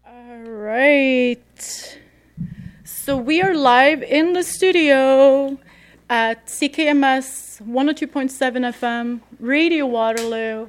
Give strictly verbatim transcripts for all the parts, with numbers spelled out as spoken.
All right. So we are live in the studio at C K M S one oh two point seven F M, Radio Waterloo.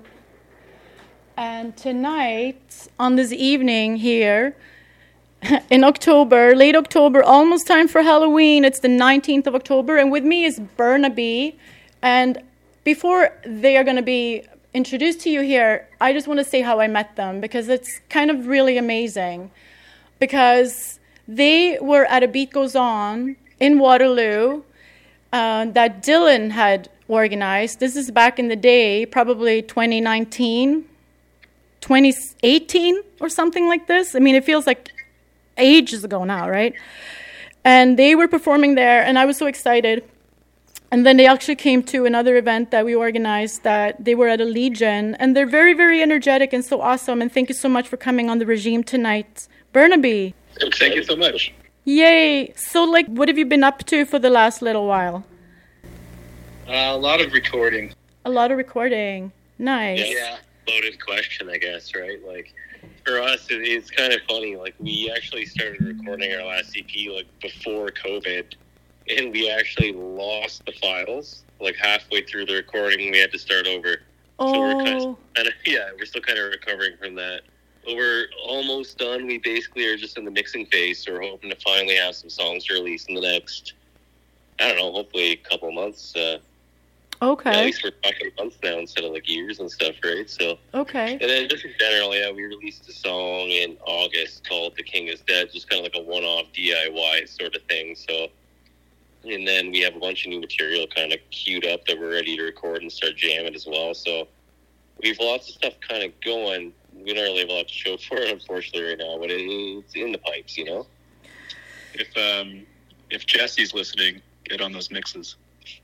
And tonight, on this evening here, in October, late October, almost time for Halloween, it's the nineteenth of October, and with me is Burnaby. And before they are going to be introduced to you here, I just want to say how I met them, because it's kind of really amazing. Because they were at A Beat Goes On in Waterloo uh, that Dylan had organized. This is back in the day, probably twenty nineteen, twenty eighteen or something like this. I mean, it feels like ages ago now, right? And they were performing there, and I was so excited. And then they actually came to another event that we organized that they were at a Legion, and they're very, very energetic and so awesome. And thank you so much for coming on The Regime tonight. Burnaby. Thank you so much. Yay. So, like, what have you been up to for the last little while? Uh, a lot of recording. A lot of recording. Nice. Yeah. Loaded question, I guess, right? Like, for us, it, it's kind of funny. Like, we actually started recording our last E P, like, before COVID, and we actually lost the files. Like, halfway through the recording, we had to start over. Oh. So we're kind of, kind of, yeah, we're still kind of recovering from that. But we're almost done. We basically are just in the mixing phase, so we're hoping to finally have some songs to release in the next, I don't know, hopefully a couple of months. Uh, okay. Yeah, at least we're talking months now instead of like years and stuff, right? So. Okay. And then just in general, yeah, we released a song in August called The King is Dead, just kind of like a one-off D I Y sort of thing. So, and then we have a bunch of new material kind of queued up that we're ready to record and start jamming as well. So we have lots of stuff kind of going. We don't really have a lot to show for it, unfortunately, right now, but it, it's in the pipes, you know? If um, if Jesse's listening, get on those mixes.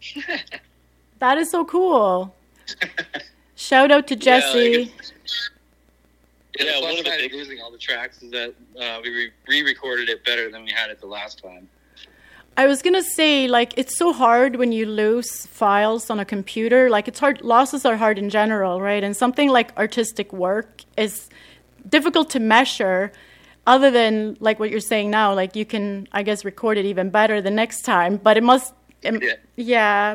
That is so cool. Shout out to Jesse. Yeah, yeah, one one of of the big- losing all the tracks is that uh, we re- re-recorded it better than we had it the last time. I was going to say, like, it's so hard when you lose files on a computer. Like, it's hard. Losses are hard in general, right? And something like artistic work is difficult to measure other than, like, what you're saying now. Like, you can, I guess, record it even better the next time. But it must, um, Yeah. yeah.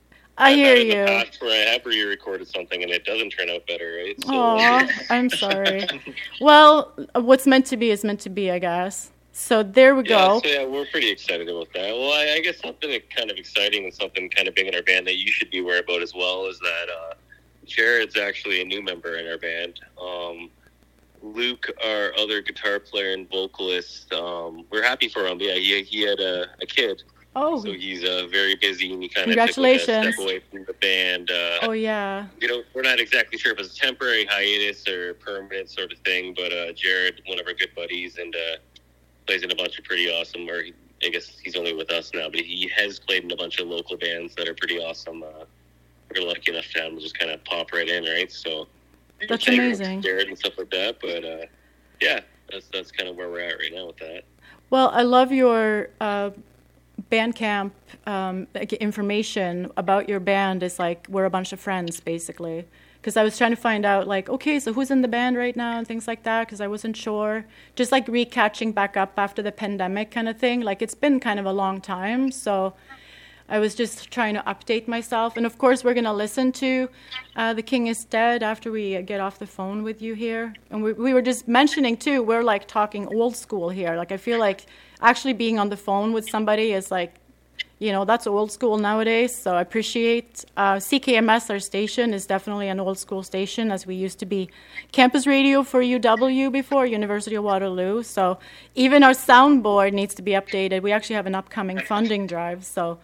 I I've hear had in you. the past where I have re-recorded something and it doesn't turn out better, right? So, Aw, I'm sorry. Well, what's meant to be is meant to be, I guess. So there we yeah, go. so yeah, we're pretty excited about that. Well, I, I guess something kind of exciting and something kind of big in our band that you should be aware about as well is that uh, Jared's actually a new member in our band. Um, Luke, our other guitar player and vocalist, um, we're happy for him. Yeah, he, he had a, a kid. Oh, So he's uh, very busy, and he kind of Congratulations. took like a step away from the band. Uh, oh yeah. you know, we're not exactly sure if it's a temporary hiatus or a permanent sort of thing, but uh, Jared, one of our good buddies, and uh, plays in a bunch of pretty awesome, or he, I guess he's only with us now, but he has played in a bunch of local bands that are pretty awesome. Uh, we're lucky enough to have him just kind of pop right in, right? So That's check out amazing. Jared and stuff like that, but uh, yeah, that's that's kind of where we're at right now with that. Well, I love your uh, Bandcamp um, like, information about your band. Is like we're a bunch of friends, basically. Because I was trying to find out, like, okay, so who's in the band right now and things like that, because I wasn't sure. Just like re-catching back up after the pandemic kind of thing. Like, it's been kind of a long time, so I was just trying to update myself. And, of course, we're going to listen to uh, The King is Dead after we get off the phone with you here. And we, we were just mentioning, too, we're, like, talking old school here. Like, I feel like actually being on the phone with somebody is, like, you know, that's old school nowadays, so I appreciate uh, C K M S, our station, is definitely an old school station, as we used to be campus radio for U W before, University of Waterloo. So even our soundboard needs to be updated. We actually have an upcoming funding drive, so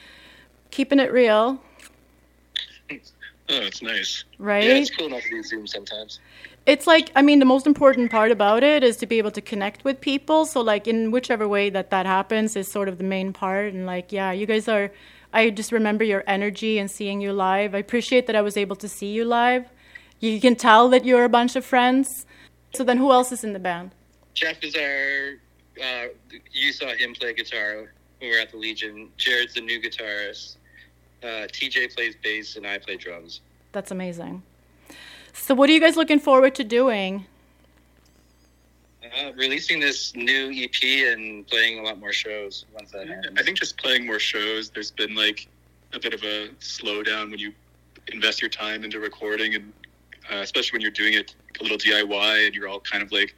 keeping it real. Oh, it's nice. Right? Yeah, it's cool enough to do Zoom sometimes. It's like, I mean, the most important part about it is to be able to connect with people. So, like, in whichever way that that happens is sort of the main part. And, like, yeah, you guys are, I just remember your energy and seeing you live. I appreciate that I was able to see you live. You can tell that you're a bunch of friends. So then who else is in the band? Jeff is our, uh, you saw him play guitar when we were at the Legion. Jared's the new guitarist. Uh, T J plays bass and I play drums. That's amazing. So what are you guys looking forward to doing? Uh, releasing this new E P and playing a lot more shows once that happens. I think just playing more shows, there's been like a bit of a slowdown when you invest your time into recording, and uh, especially when you're doing it a little D I Y and you're all kind of like,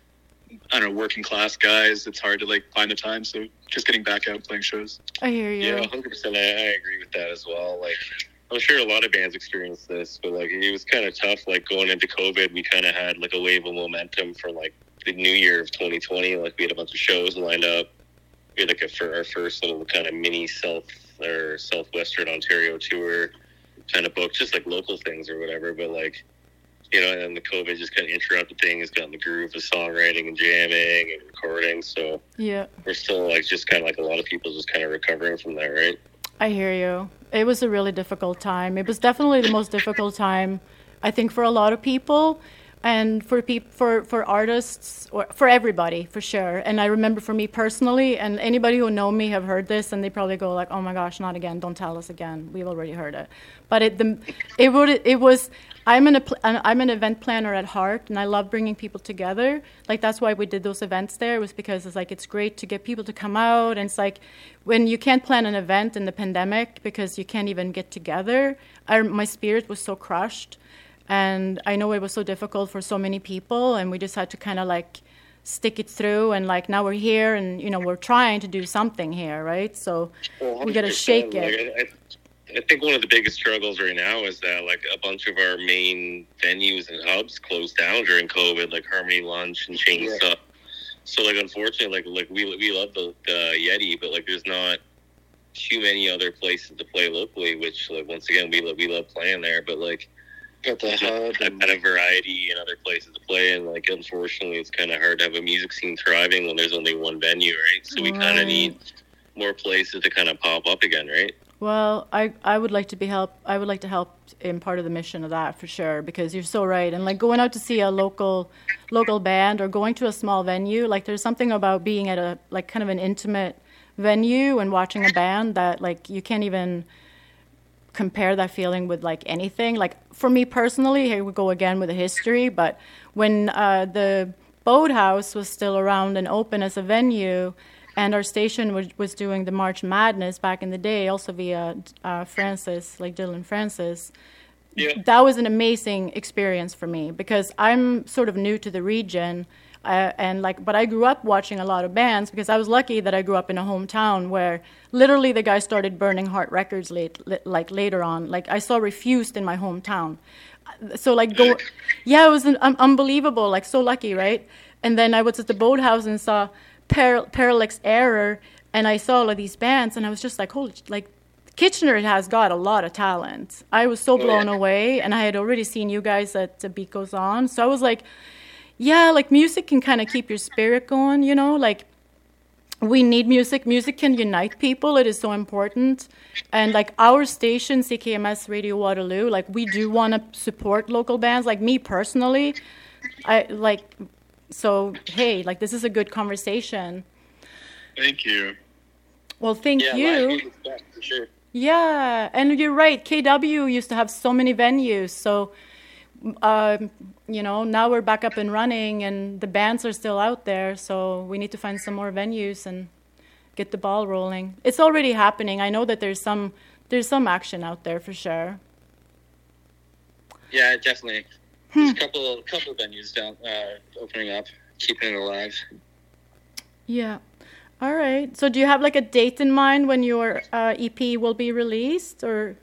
I don't know, working class guys. It's hard to like find the time. So just getting back out and playing shows. I hear you. Yeah, one hundred percent. I, I agree with that as well. Like, I'm sure a lot of bands experienced this, but like it was kind of tough. Like going into COVID, we kind of had like a wave of momentum for like the new year of twenty twenty. Like we had a bunch of shows lined up. We had like a, for our first little kind of mini South or Southwestern Ontario tour kind of booked, just like local things or whatever. But like, you know, and the COVID just kind of interrupted things, got in the groove of songwriting and jamming and recording. So Yeah. we're still like just kind of like a lot of people just kind of recovering from that, right? I hear you. It was a really difficult time. It was definitely the most difficult time, I think, for a lot of people, and for peop- for for artists, or for everybody, for sure. And I remember for me personally, and anybody who know me have heard this, and they probably go like, "Oh my gosh, not again! Don't tell us again. We've already heard it." But it the it would it was. I'm an I'm an event planner at heart, and I love bringing people together. Like that's why we did those events there. Was because it's like it's great to get people to come out, and it's like when you can't plan an event in the pandemic because you can't even get together. I, my spirit was so crushed, and I know it was so difficult for so many people, and we just had to kind of like stick it through. And like now we're here, and you know we're trying to do something here, right? So Well, we got to shake it. Like, I, I, I think one of the biggest struggles right now is that like a bunch of our main venues and hubs closed down during COVID, like Harmony Lunch and Chainsaw. Yeah. So like unfortunately, like like we we love the, the Yeti, but like there's not too many other places to play locally. Which like once again we love we love playing there, but like Got the hub. I've had a variety and other places to play, and like unfortunately it's kind of hard to have a music scene thriving when there's only one venue, right? So we kind Right. of need more places to kind of pop up again, right? Well, I, I would like to be help. I would like to help in part of the mission of that for sure, because you're so right. And like going out to see a local local band or going to a small venue, like there's something about being at a like kind of an intimate venue and watching a band that like you can't even compare that feeling with like anything. Like for me personally, here we go again with the history, but when uh, the Boathouse was still around and open as a venue, and our station was, was doing the March Madness back in the day, also via uh, Francis, like Dylan Francis. Yeah. That was an amazing experience for me because I'm sort of new to the region, uh, and like, but I grew up watching a lot of bands because I was lucky that I grew up in a hometown where literally the guy started burning Heart Records late, like later on. Like I saw Refused in my hometown, so like go, yeah, it was an, um, unbelievable. Like so lucky, right? And then I was at the Boathouse and saw Par- Parallax Error, and I saw all of these bands, and I was just like, holy, like, Kitchener has got a lot of talent. I was so blown away, and I had already seen you guys at The Beat Goes On, so I was like, yeah, like, music can kind of keep your spirit going, you know, like, we need music. Music can unite people. It is so important. And, like, our station, C K M S Radio Waterloo, like, we do want to support local bands. Like, me personally, I, like... So, hey, like, this is a good conversation. Thank you. Well, thank Yeah, you. live music's back, for sure. Yeah, and you're right. K W used to have so many venues. So, um, you know, now we're back up and running, and the bands are still out there. So we need to find some more venues and get the ball rolling. It's already happening. I know that there's some there's some action out there for sure. Yeah, definitely. There's a couple couple of venues down uh, opening up, keeping it alive. Yeah. All right. So do you have like a date in mind when your uh, E P will be released, or?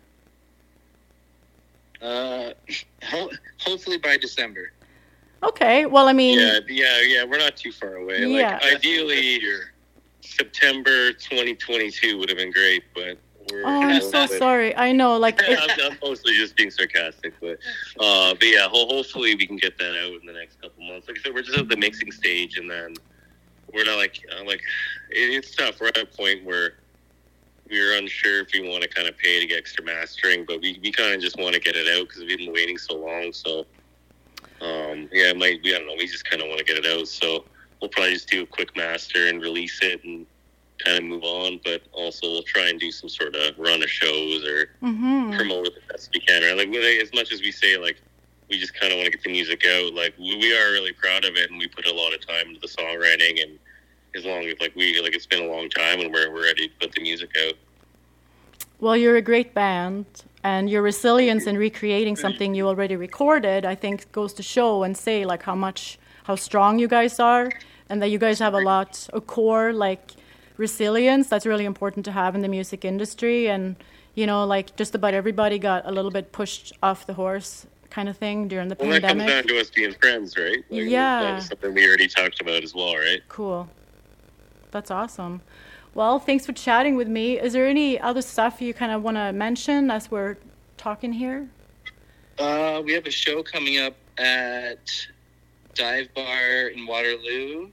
Uh, ho- hopefully by December. Okay. Well, I mean. Yeah, yeah, yeah. We're not too far away. Yeah. Like ideally, September twenty twenty-two would have been great, but we're. Oh, I'm so sorry. I know, like. I'm, It, I'm mostly just being sarcastic, but uh, but yeah, ho- hopefully we can get that out in the next couple months. Like I said, we're just at the mixing stage, and then we're not like uh, like it, it's tough. We're at a point where we're unsure if we want to kind of pay to get extra mastering, but we, we kind of just want to get it out because we've been waiting so long. So um, yeah, it might we I don't know. We just kind of want to get it out, so we'll probably just do a quick master and release it and kind of move on, but also we'll try and do some sort of run of shows or mm-hmm. promote it the best we can. Right? Like as much as we say, like we just kind of want to get the music out. Like we, we are really proud of it, and we put a lot of time into the songwriting. And as long as like we like, it's been a long time, and we're we're ready to put the music out. Well, you're a great band, and your resilience in recreating something you already recorded, I think, goes to show and say like how much how strong you guys are, and that you guys have a lot a core like resilience that's really important to have in the music industry. And you know, like just about everybody got a little bit pushed off the horse kind of thing during the well, pandemic. Well, that comes down to us being friends, right? Like, yeah. That was something we already talked about as well, right? Cool. That's awesome. Well, thanks for chatting with me. Is there any other stuff you kind of want to mention as we're talking here? Uh, we have a show coming up at Dive Bar in Waterloo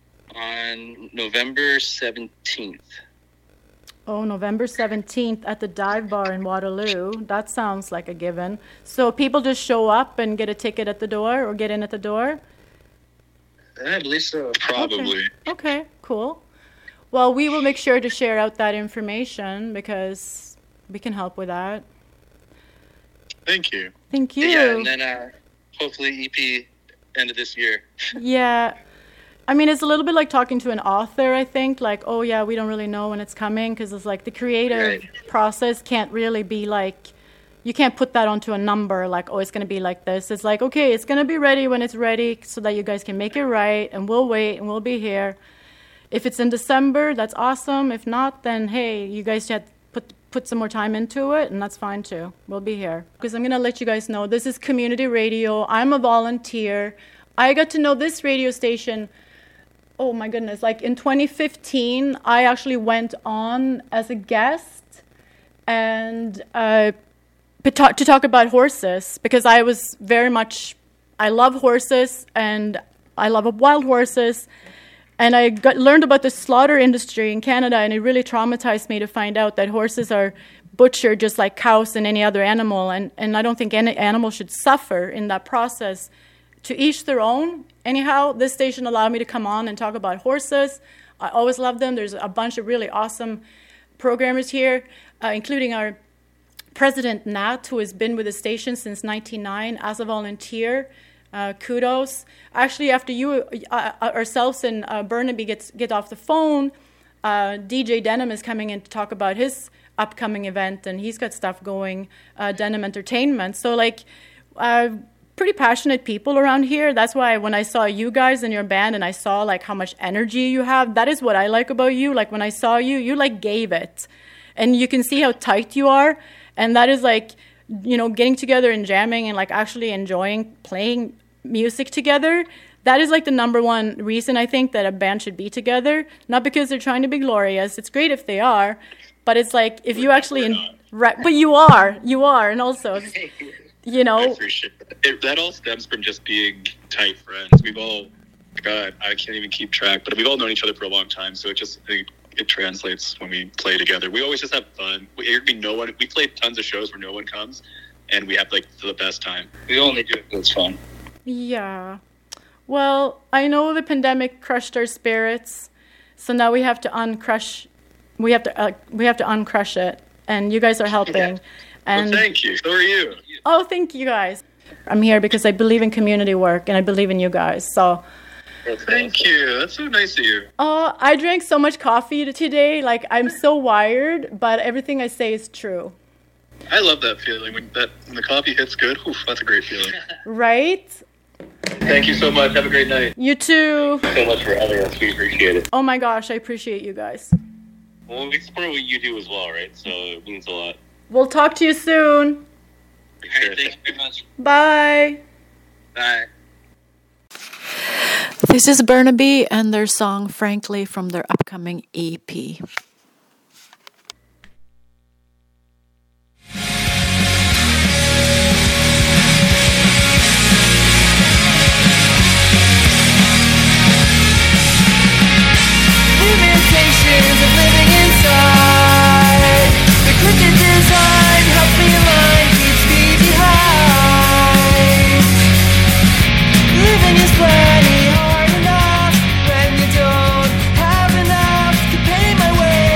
on November seventeenth. Oh, November seventeenth at the Dive Bar in Waterloo. That sounds like a given. So people just show up and get a ticket at the door or get in at the door? I believe so. Probably. Okay, okay, cool. Well, we will make sure to share out that information because we can help with that. Thank you. Thank you. Yeah, and then uh, hopefully E P end of this year. Yeah. I mean, it's a little bit like talking to an author, I think. Like, oh, yeah, we don't really know when it's coming because it's like the creative Right. process can't really be like, you can't put that onto a number like, oh, it's going to be like this. It's like, okay, it's going to be ready when it's ready so that you guys can make it right, and we'll wait and we'll be here. If it's in December, that's awesome. If not, then, hey, you guys had put put some more time into it, and that's fine too. We'll be here. Because I'm going to let you guys know, this is community radio. I'm a volunteer. I got to know this radio station, oh my goodness, like in twenty fifteen, I actually went on as a guest and uh, to talk, to talk about horses because I was very much, I love horses and I love wild horses. And I got, learned about the slaughter industry in Canada, and it really traumatized me to find out that horses are butchered just like cows and any other animal. And, and I don't think any animal should suffer in that process. To each their own. Anyhow, this station allowed me to come on and talk about horses. I always love them. There's a bunch of really awesome programmers here, uh, including our president, Nat, who has been with the station since nineteen ninety-nine as a volunteer. Uh, kudos. Actually, after you, uh, ourselves and uh, Burnaby gets, get off the phone, uh, D J Denim is coming in to talk about his upcoming event, and he's got stuff going, uh, Denim Entertainment. So, like, uh, pretty passionate people around here. That's why when I saw you guys in your band and I saw, like, how much energy you have, that is what I like about you. Like, when I saw you, you, like, gave it. And you can see how tight you are, and that is, like, you know, getting together and jamming and like actually enjoying playing music together. That is like the number one reason I think that a band should be together. Not because they're trying to be glorious. It's great if they are, but it's like if you actually, in, right, but you are, you are, and also, you know, I appreciate that. It, that all stems from just being tight friends. We've all, God, I can't even keep track, but we've all known each other for a long time. So it just it, it translates when we play together. We always just have fun. We, there'd be no one. We play tons of shows where no one comes, and we have like the best time. We only do it because it's fun. Yeah. Well, I know the pandemic crushed our spirits, so now we have to uncrush. We have to uh, we have to uncrush it, and you guys are helping. Yeah. And well, thank you. So are you. Oh, thank you guys. I'm here because I believe in community work, and I believe in you guys. So. Thank you. That's so nice of you. Oh, I drank so much coffee today. Like, I'm so wired, but everything I say is true. I love that feeling when that when the coffee hits good. Oof, that's a great feeling. Right? Thank you so much. Have a great night. You too. Thank you so much for having us. We appreciate it. Oh my gosh, I appreciate you guys. Well, we support what you do as well, right? So it means a lot. We'll talk to you soon. All right, thank you very much. Bye. Bye. This is Burnaby and their song Frankly from their upcoming E P. Limitations of living inside. The crooked design helps me align, keeps me behind. Living is plenty hard enough when you don't have enough to pay my way.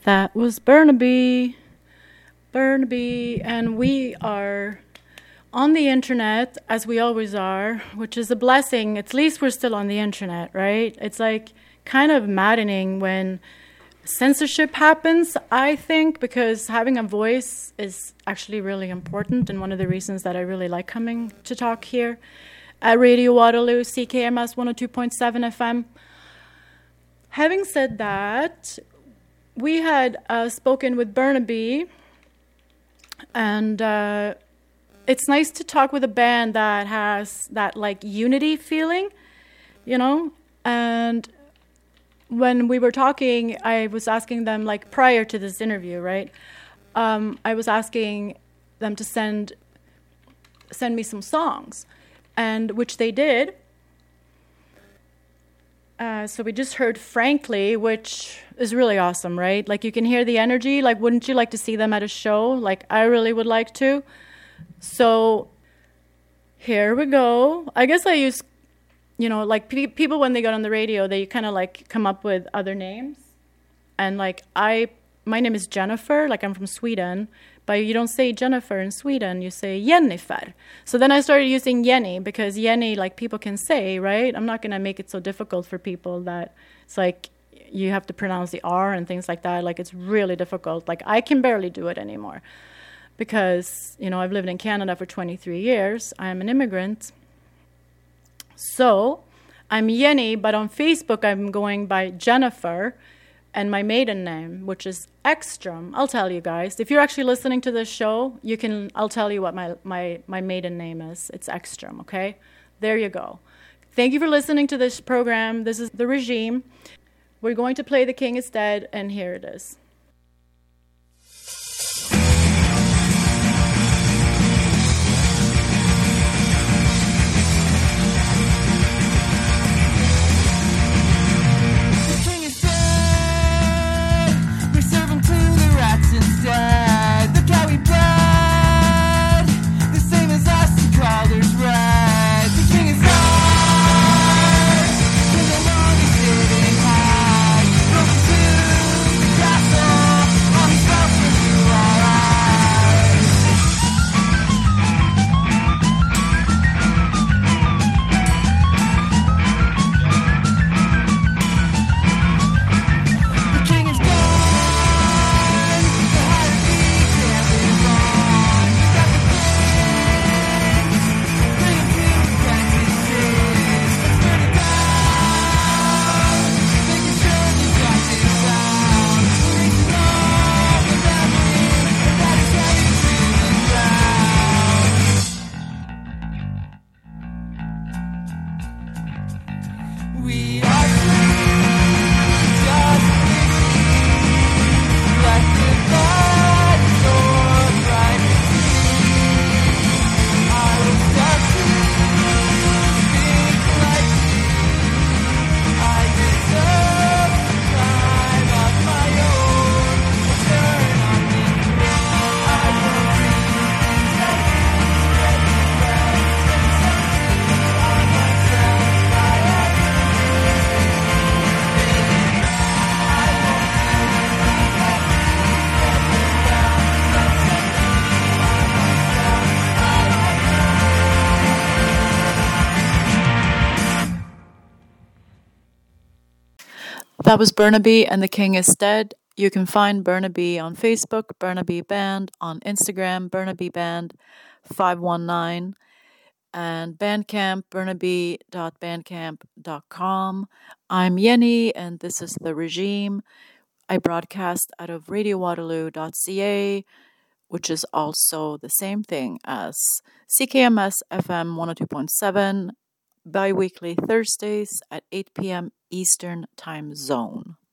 That was Burnaby. Burnaby, and we are on the internet, as we always are, which is a blessing. At least we're still on the internet, right? It's like kind of maddening when censorship happens, I think, because having a voice is actually really important, and one of the reasons that I really like coming to talk here at Radio Waterloo, C K M S one oh two point seven F M. Having said that, we had uh, spoken with Burnaby, and uh, it's nice to talk with a band that has that like unity feeling, you know. And when we were talking, I was asking them, like prior to this interview, right? Um, I was asking them to send send me some songs, and which they did. Uh, so we just heard Frankly, which is really awesome, right? Like you can hear the energy. Like, wouldn't you like to see them at a show? Like, I really would like to. So here we go. I guess I use, you know, like pe- people when they get on the radio, they kind of like come up with other names. And like I, my name is Jennifer, like I'm from Sweden. But you don't say Jennifer in Sweden, you say Jennifer. So then I started using Jenny because Jenny, like people can say, right? I'm not going to make it so difficult for people that it's like you have to pronounce the R and things like that. Like it's really difficult. Like I can barely do it anymore because, you know, I've lived in Canada for twenty-three years. I'm an immigrant. So I'm Jenny, but on Facebook I'm going by Jennifer. And my maiden name, which is Ekstrom. I'll tell you guys. If you're actually listening to this show, you can. I'll tell you what my, my, my maiden name is. It's Ekstrom, okay? There you go. Thank you for listening to this program. This is The Regime. We're going to play The King is Dead, and here it is. Instead, look how we bled. The same as us, the colors red. The king is ours, and the long is sitting high. Broken to the castle, on his welcome to our eyes. The king is gone. We are free, just free. Let the blood soar bright and free. I will start to speak like you. I deserve some time of my own. Turn on me. I will breathe things like you. Spread the breath and something on myself. I have That was Burnaby and The King is Dead. You can find Burnaby on Facebook, Burnaby Band, on Instagram, Burnaby Band five one nine, and Bandcamp, burnaby dot bandcamp dot com. I'm Jenny, and this is The Regime. I broadcast out of radio waterloo dot c a, which is also the same thing as C K M S F M one oh two point seven, bi-weekly Thursdays at eight p.m. Eastern Time Zone.